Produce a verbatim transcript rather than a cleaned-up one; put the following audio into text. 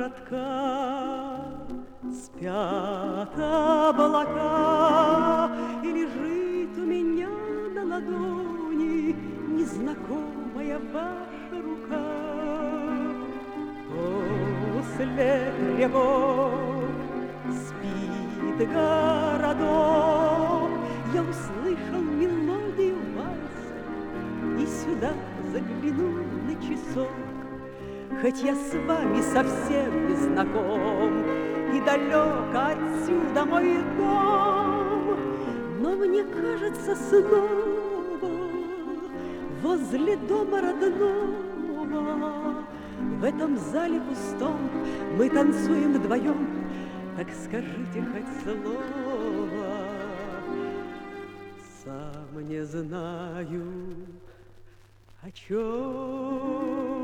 городка спят облака, и лежит у меня на ладони незнакомая ваша рука. После тревог спит городок, я услышал мелодию вальса и сюда заглянул на часок. Хоть я с вами совсем не знаком, и далек отсюда мой дом, но мне кажется снова возле дома родного. В этом зале пустом мы танцуем вдвоем, так скажите хоть слово. Сам не знаю, о чем